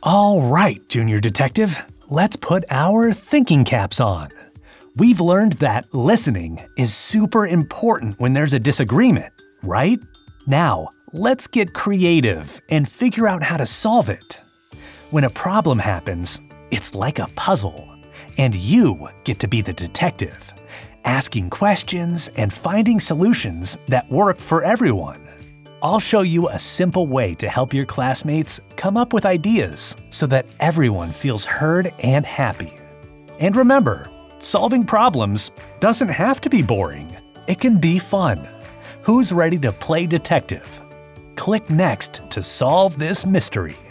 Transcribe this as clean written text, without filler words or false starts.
All right, Junior Detective, let's put our thinking caps on. We've learned that listening is super important when there's a disagreement, right? Now, let's get creative and figure out how to solve it. When a problem happens, it's like a puzzle, and you get to be the detective, asking questions and finding solutions that work for everyone. I'll show you a simple way to help your classmates come up with ideas so that everyone feels heard and happy. And remember, solving problems doesn't have to be boring. It can be fun. Who's ready to play detective? Click next to solve this mystery.